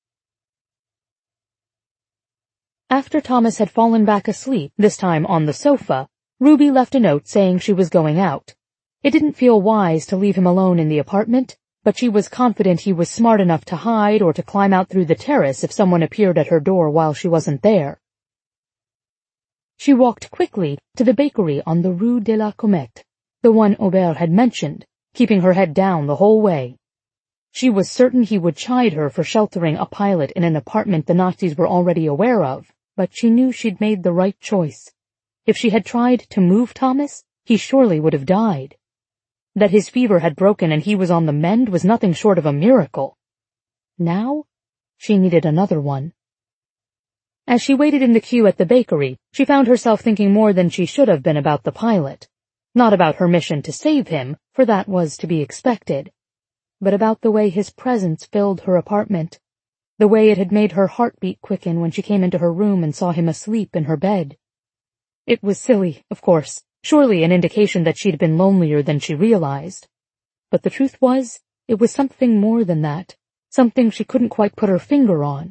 After Thomas had fallen back asleep, this time on the sofa, Ruby left a note saying she was going out. It didn't feel wise to leave him alone in the apartment, but she was confident he was smart enough to hide or to climb out through the terrace if someone appeared at her door while she wasn't there. She walked quickly to the bakery on the Rue de la Comète, the one Aubert had mentioned, keeping her head down the whole way. She was certain he would chide her for sheltering a pilot in an apartment the Nazis were already aware of, but she knew she'd made the right choice. If she had tried to move Thomas, he surely would have died. That his fever had broken and he was on the mend was nothing short of a miracle. Now, she needed another one. As she waited in the queue at the bakery, she found herself thinking more than she should have been about the pilot. Not about her mission to save him, for that was to be expected, but about the way his presence filled her apartment, the way it had made her heartbeat quicken when she came into her room and saw him asleep in her bed. It was silly, of course, surely an indication that she'd been lonelier than she realized. But the truth was, it was something more than that, something she couldn't quite put her finger on.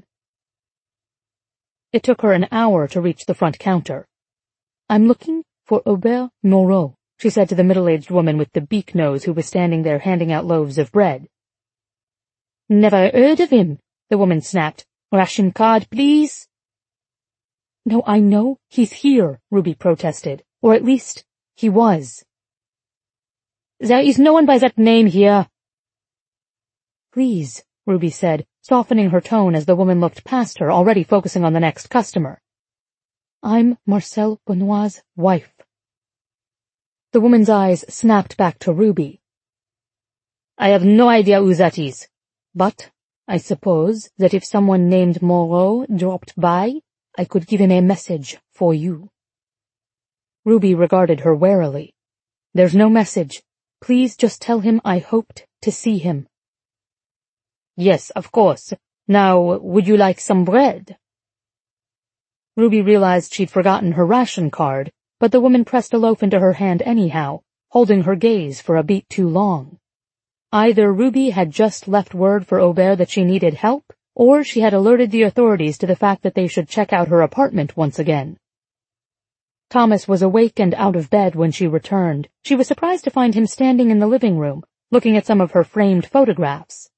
It took her an hour to reach the front counter. I'm looking for Aubert Moreau, she said to the middle-aged woman with the beak nose who was standing there handing out loaves of bread. Never heard of him, the woman snapped. Ration card, please. No, I know he's here, Ruby protested. Or at least, he was. There is no one by that name here. Please, Ruby said, softening her tone as the woman looked past her, already focusing on the next customer. I'm Marcel Benoit's wife. The woman's eyes snapped back to Ruby. I have no idea who that is, but I suppose that if someone named Moreau dropped by, I could give him a message for you. Ruby regarded her warily. There's no message. Please just tell him I hoped to see him. Yes, of course. Now, would you like some bread? Ruby realized she'd forgotten her ration card, but the woman pressed a loaf into her hand anyhow, holding her gaze for a beat too long. Either Ruby had just left word for Aubert that she needed help, or she had alerted the authorities to the fact that they should check out her apartment once again. Thomas was awake and out of bed when she returned. She was surprised to find him standing in the living room, looking at some of her framed photographs.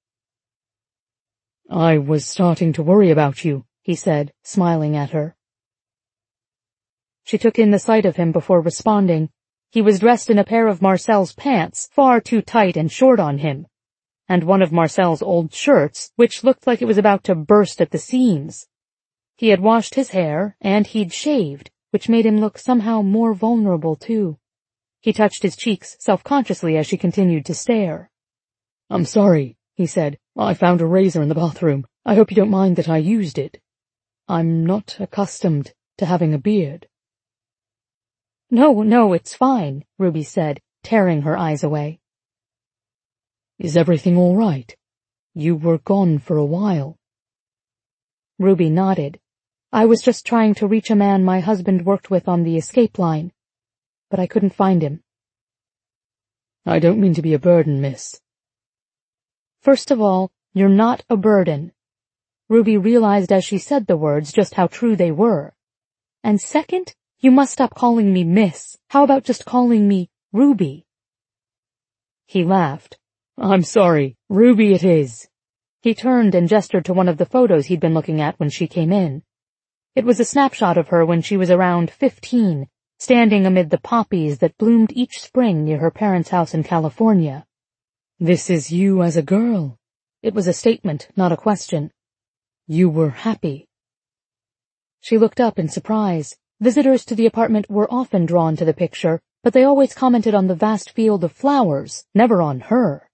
I was starting to worry about you, he said, smiling at her. She took in the sight of him before responding. He was dressed in a pair of Marcel's pants, far too tight and short on him, and one of Marcel's old shirts, which looked like it was about to burst at the seams. He had washed his hair, and he'd shaved, which made him look somehow more vulnerable, too. He touched his cheeks self-consciously as she continued to stare. "I'm sorry," he said. "I found a razor in the bathroom. I hope you don't mind that I used it. I'm not accustomed to having a beard." No, it's fine," Ruby said, tearing her eyes away. "Is everything all right? You were gone for a while." Ruby nodded. "I was just trying to reach a man my husband worked with on the escape line, but I couldn't find him." "I don't mean to be a burden, miss." "First of all, you're not a burden." Ruby realized as she said the words just how true they were. "And second, you must stop calling me Miss. How about just calling me Ruby?" He laughed. "I'm sorry. Ruby it is." He turned and gestured to one of the photos he'd been looking at when she came in. It was a snapshot of her when she was around 15, standing amid the poppies that bloomed each spring near her parents' house in California. "This is you as a girl." It was a statement, not a question. "You were happy." She looked up in surprise. Visitors to the apartment were often drawn to the picture, but they always commented on the vast field of flowers, never on her.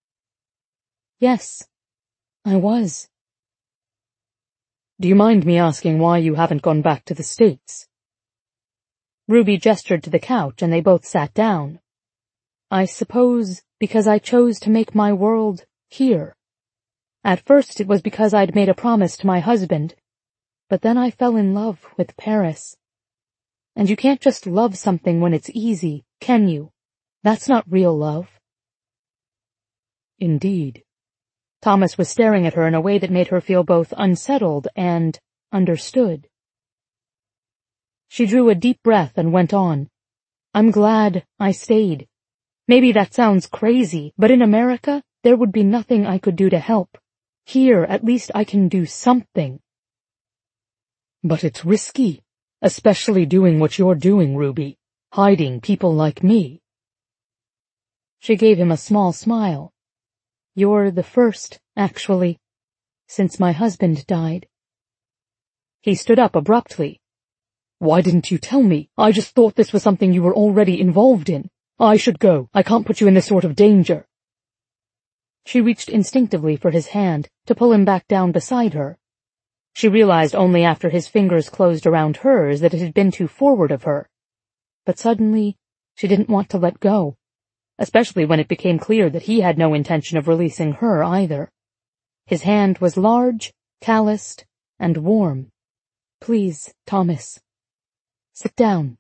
"Yes, I was." "Do you mind me asking why you haven't gone back to the States?" Ruby gestured to the couch and they both sat down. "I suppose because I chose to make my world here. At first it was because I'd made a promise to my husband, but then I fell in love with Paris. And you can't just love something when it's easy, can you? That's not real love." "Indeed." Thomas was staring at her in a way that made her feel both unsettled and understood. She drew a deep breath and went on. "I'm glad I stayed. Maybe that sounds crazy, but in America, there would be nothing I could do to help. Here, at least I can do something." "But it's risky, especially doing what you're doing, Ruby, hiding people like me." She gave him a small smile. "You're the first, actually, since my husband died." He stood up abruptly. "Why didn't you tell me? I just thought this was something you were already involved in. I should go. I can't put you in this sort of danger." She reached instinctively for his hand to pull him back down beside her. She realized only after his fingers closed around hers that it had been too forward of her. But suddenly, she didn't want to let go, especially when it became clear that he had no intention of releasing her either. His hand was large, calloused, and warm. "Please, Thomas. Sit down."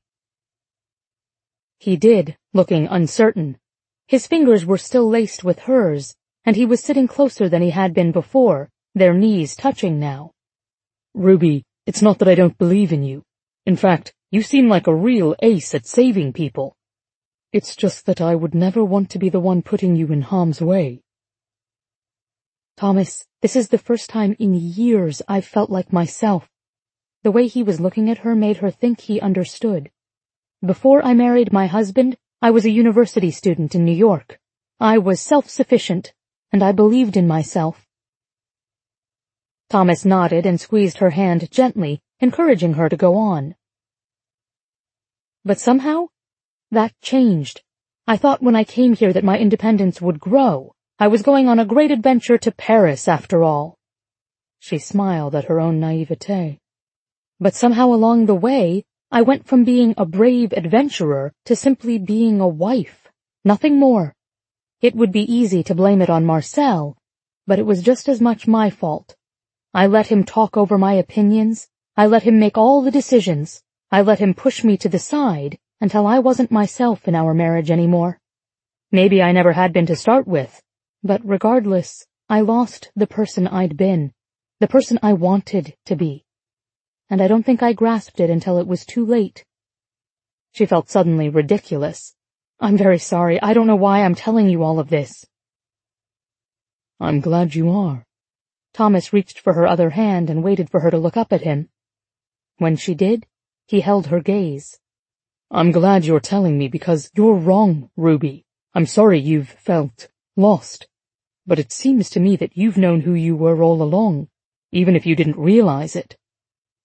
He did, looking uncertain. His fingers were still laced with hers, and he was sitting closer than he had been before, their knees touching now. "Ruby, it's not that I don't believe in you. In fact, you seem like a real ace at saving people. It's just that I would never want to be the one putting you in harm's way." "Thomas, this is the first time in years I've felt like myself." The way he was looking at her made her think he understood. "Before I married my husband, I was a university student in New York. I was self-sufficient, and I believed in myself." Thomas nodded and squeezed her hand gently, encouraging her to go on. "But somehow, that changed. I thought when I came here that my independence would grow. I was going on a great adventure to Paris, after all." She smiled at her own naivete. "But somehow along the way, I went from being a brave adventurer to simply being a wife. Nothing more. It would be easy to blame it on Marcel, but it was just as much my fault. I let him talk over my opinions. I let him make all the decisions. I let him push me to the side until I wasn't myself in our marriage anymore. Maybe I never had been to start with, but regardless, I lost the person I'd been, the person I wanted to be. And I don't think I grasped it until it was too late." She felt suddenly ridiculous. "I'm very sorry. I don't know why I'm telling you all of this." "I'm glad you are." Thomas reached for her other hand and waited for her to look up at him. When she did, he held her gaze. "I'm glad you're telling me because you're wrong, Ruby. I'm sorry you've felt lost. But it seems to me that you've known who you were all along, even if you didn't realize it.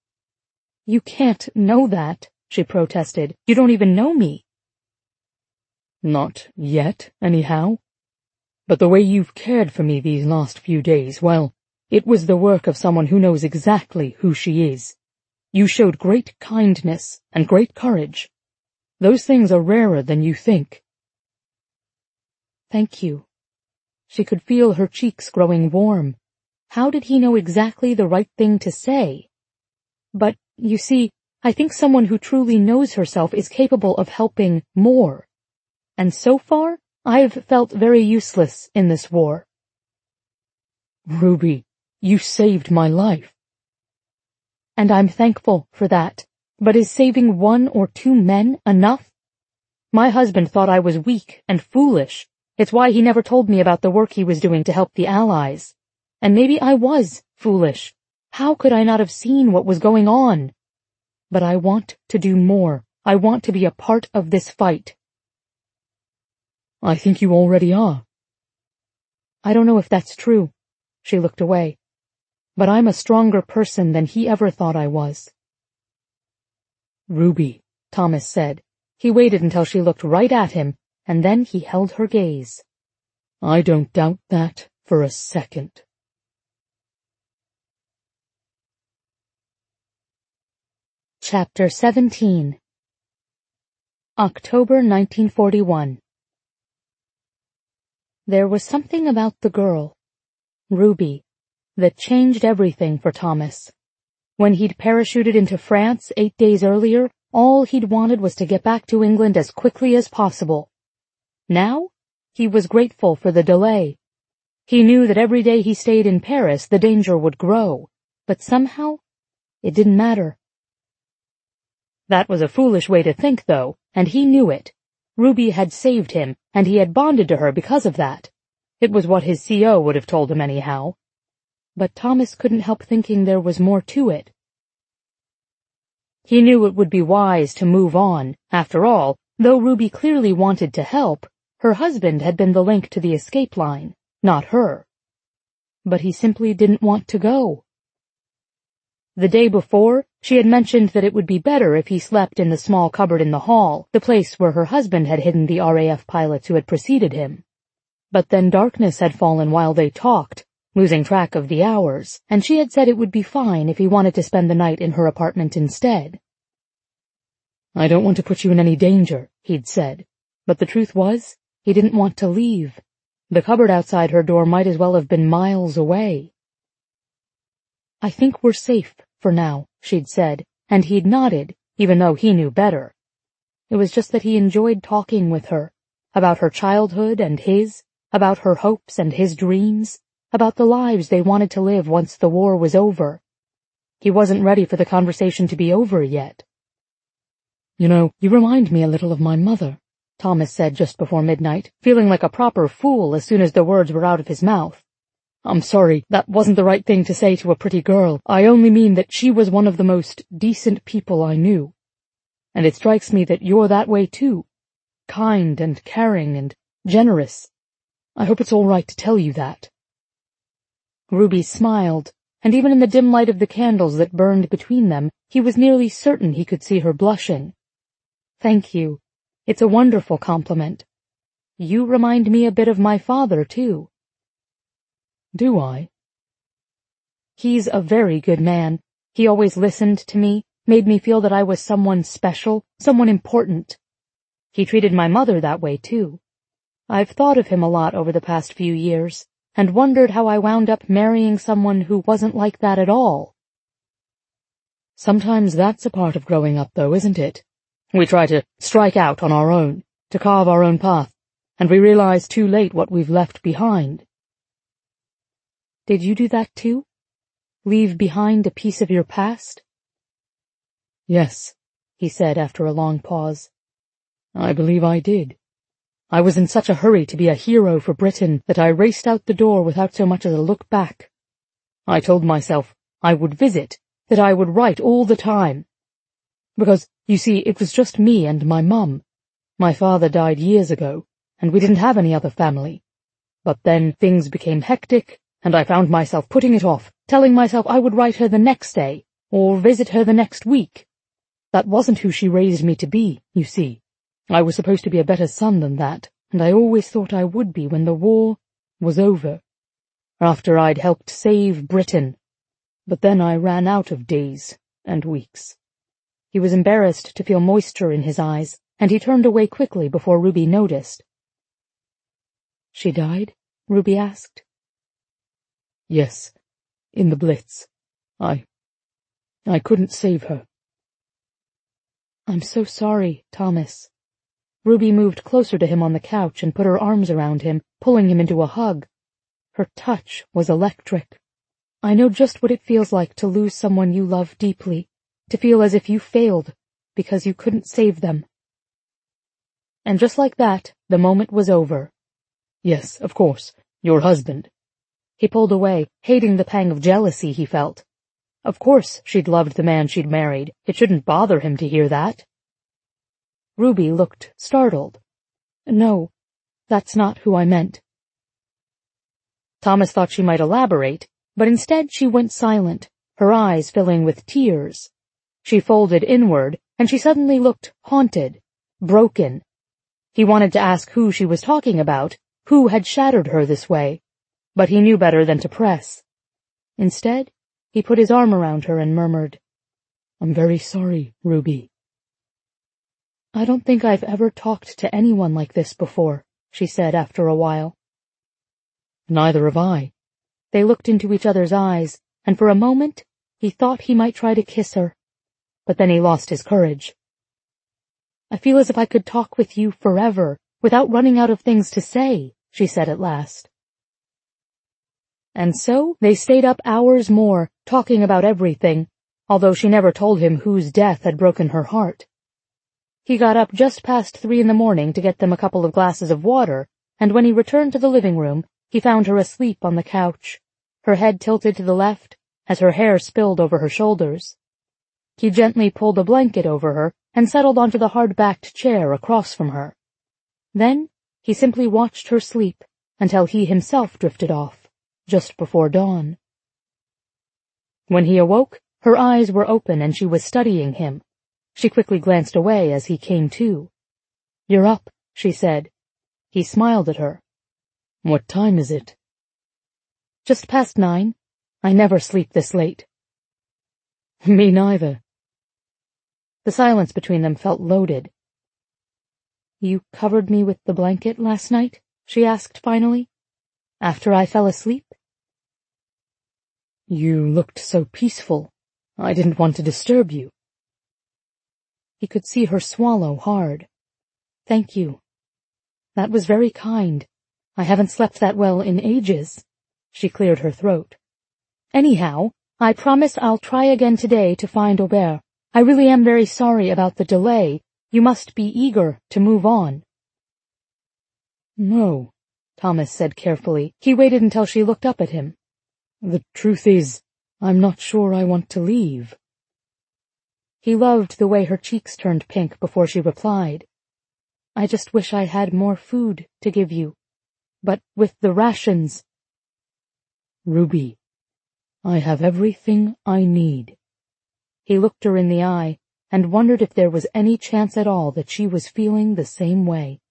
You can't know that, she protested. You don't even know me. Not yet, anyhow. But the way you've cared for me these last few days, well, it was the work of someone who knows exactly who she is. You showed great kindness and great courage. Those things are rarer than you think. Thank you. She could feel her cheeks growing warm. How did he know exactly the right thing to say? But, you see, I think someone who truly knows herself is capable of helping more. And so far, I've felt very useless in this war. Ruby, you saved my life. And I'm thankful for that. But is saving 1 or 2 men enough? My husband thought I was weak and foolish. It's why he never told me about the work he was doing to help the Allies. And maybe I was foolish. How could I not have seen what was going on? But I want to do more. I want to be a part of this fight. I think you already are. I don't know if that's true. She looked away. But I'm a stronger person than he ever thought I was. Ruby, Thomas said. He waited until she looked right at him, and then he held her gaze. I don't doubt that for a second. Chapter 17. October 1941. There was something about the girl, Ruby, that changed everything for Thomas. When he'd parachuted into France 8 days earlier, all he'd wanted was to get back to England as quickly as possible. Now, he was grateful for the delay. He knew that every day he stayed in Paris, the danger would grow, but somehow, it didn't matter. That was a foolish way to think, though, and he knew it. Ruby had saved him, and he had bonded to her because of that. It was what his CO would have told him anyhow. But Thomas couldn't help thinking there was more to it. He knew it would be wise to move on. After all, though Ruby clearly wanted to help, her husband had been the link to the escape line, not her. But he simply didn't want to go. The day before, she had mentioned that it would be better if he slept in the small cupboard in the hall, the place where her husband had hidden the RAF pilots who had preceded him. But then darkness had fallen while they talked, losing track of the hours, and she had said it would be fine if he wanted to spend the night in her apartment instead. I don't want to put you in any danger, he'd said, but the truth was, he didn't want to leave. The cupboard outside her door might as well have been miles away. I think we're safe, for now, she'd said, and he'd nodded, even though he knew better. It was just that he enjoyed talking with her, about her childhood and his, about her hopes and his dreams, about the lives they wanted to live once the war was over. He wasn't ready for the conversation to be over yet. You know, you remind me a little of my mother, Thomas said just before midnight, feeling like a proper fool as soon as the words were out of his mouth. I'm sorry, that wasn't the right thing to say to a pretty girl. I only mean that she was one of the most decent people I knew. And it strikes me that you're that way too. Kind and caring and generous. I hope it's all right to tell you that. Ruby smiled, and even in the dim light of the candles that burned between them, he was nearly certain he could see her blushing. Thank you. It's a wonderful compliment. You remind me a bit of my father, too. Do I? He's a very good man. He always listened to me, made me feel that I was someone special, someone important. He treated my mother that way, too. I've thought of him a lot over the past few years, and wondered how I wound up marrying someone who wasn't like that at all. Sometimes that's a part of growing up, though, isn't it? We try to strike out on our own, to carve our own path, and we realize too late what we've left behind. Did you do that too? Leave behind a piece of your past? Yes, he said after a long pause. I believe I did. I was in such a hurry to be a hero for Britain that I raced out the door without so much as a look back. I told myself I would visit, that I would write all the time. Because, you see, it was just me and my mum. My father died years ago, and we didn't have any other family. But then things became hectic, and I found myself putting it off, telling myself I would write her the next day, or visit her the next week. That wasn't who she raised me to be, you see. I was supposed to be a better son than that, and I always thought I would be when the war was over, after I'd helped save Britain. But then I ran out of days and weeks." He was embarrassed to feel moisture in his eyes, and he turned away quickly before Ruby noticed. "She died?" Ruby asked. "Yes, in the Blitz. I couldn't save her." "I'm so sorry, Thomas." Ruby moved closer to him on the couch and put her arms around him, pulling him into a hug. Her touch was electric. "I know just what it feels like to lose someone you love deeply, to feel as if you failed because you couldn't save them." And just like that, the moment was over. "Yes, of course, your husband." He pulled away, hating the pang of jealousy he felt. Of course she'd loved the man she'd married. It shouldn't bother him to hear that. Ruby looked startled. "No, that's not who I meant." Thomas thought she might elaborate, but instead she went silent, her eyes filling with tears. She folded inward, and she suddenly looked haunted, broken. He wanted to ask who she was talking about, who had shattered her this way, but he knew better than to press. Instead, he put his arm around her and murmured, "I'm very sorry, Ruby." "I don't think I've ever talked to anyone like this before," she said after a while. "Neither have I." They looked into each other's eyes, and for a moment he thought he might try to kiss her, but then he lost his courage. "I feel as if I could talk with you forever, without running out of things to say," she said at last. And so they stayed up hours more, talking about everything, although she never told him whose death had broken her heart. He got up just past 3 in the morning to get them a couple of glasses of water, and when he returned to the living room, he found her asleep on the couch, her head tilted to the left, as her hair spilled over her shoulders. He gently pulled a blanket over her and settled onto the hard-backed chair across from her. Then he simply watched her sleep until he himself drifted off, just before dawn. When he awoke, her eyes were open and she was studying him. She quickly glanced away as he came to. "You're up," she said. He smiled at her. "What time is it?" "Just past 9. I never sleep this late." "Me neither." The silence between them felt loaded. "You covered me with the blanket last night?" she asked finally. "After I fell asleep?" "You looked so peaceful. I didn't want to disturb you." He could see her swallow hard. "Thank you. That was very kind. I haven't slept that well in ages." She cleared her throat. "Anyhow, I promise I'll try again today to find Aubert. I really am very sorry about the delay. You must be eager to move on." "No," Thomas said carefully. He waited until she looked up at him. "The truth is, I'm not sure I want to leave." He loved the way her cheeks turned pink before she replied. "I just wish I had more food to give you. But with the rations—" "Ruby, I have everything I need." He looked her in the eye and wondered if there was any chance at all that she was feeling the same way.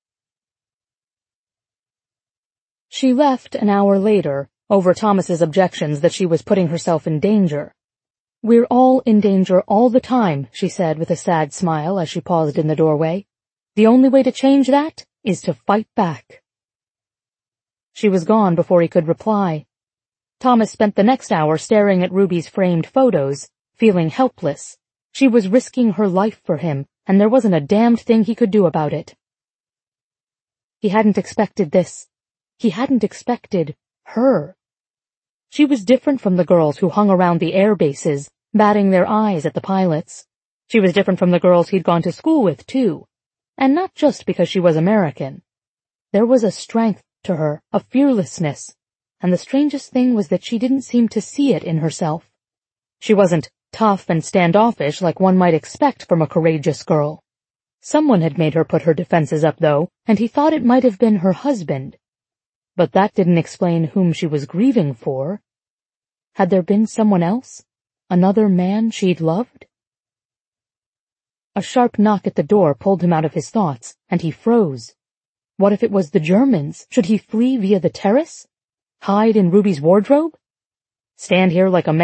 She left an hour later, over Thomas's objections that she was putting herself in danger. "We're all in danger all the time," she said with a sad smile as she paused in the doorway. "The only way to change that is to fight back." She was gone before he could reply. Thomas spent the next hour staring at Ruby's framed photos, feeling helpless. She was risking her life for him, and there wasn't a damned thing he could do about it. He hadn't expected this. He hadn't expected her. She was different from the girls who hung around the air bases, batting their eyes at the pilots. She was different from the girls he'd gone to school with, too. And not just because she was American. There was a strength to her, a fearlessness, and the strangest thing was that she didn't seem to see it in herself. She wasn't tough and standoffish like one might expect from a courageous girl. Someone had made her put her defenses up, though, and he thought it might have been her husband. But that didn't explain whom she was grieving for. Had there been someone else? Another man she'd loved? A sharp knock at the door pulled him out of his thoughts, and he froze. What if it was the Germans? Should he flee via the terrace? Hide in Ruby's wardrobe? Stand here like a